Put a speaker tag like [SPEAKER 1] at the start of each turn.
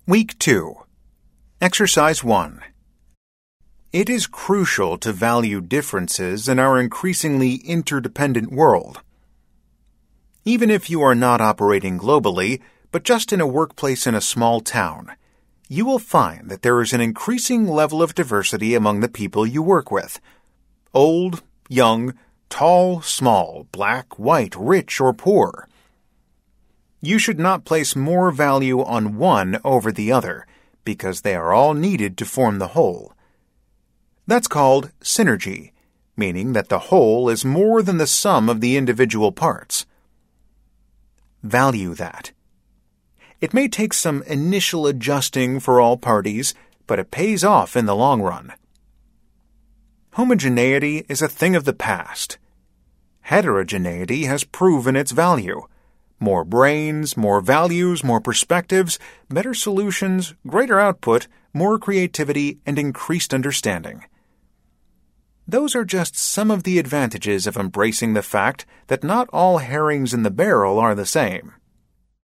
[SPEAKER 1] Week 2. Exercise 1. It is crucial to value differences in our increasingly interdependent world. Even if you are not operating globally, but just in a workplace in a small town, you will find that there is an increasing level of diversity among the people you work with. Old, young, tall, small, black, white, rich, or poor. You should not place more value on one over the other, because they are all needed to form the whole. That's called synergy, meaning that the whole is more than the sum of the individual parts. Value that. It may take some initial adjusting for all parties, but it pays off in the long run. Homogeneity is a thing of the past. Heterogeneity has proven its value. More brains, more values, more perspectives, better solutions, greater output, more creativity, and increased understanding. Those are just some of the advantages of embracing the fact that not all herrings in the barrel are the same.